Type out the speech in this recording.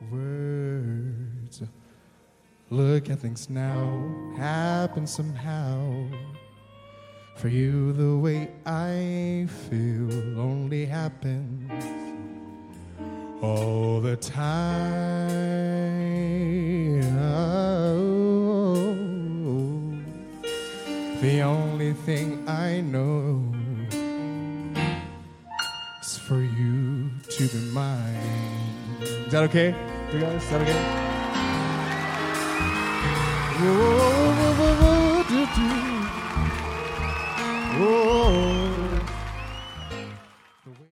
words. Look at things now, happen somehow. For you, the way I feel only happens all the time. The only thing I know is for you to be mine. Is that okay? You guys, is that okay? Whoa, whoa, whoa, whoa, whoa, whoa, whoa.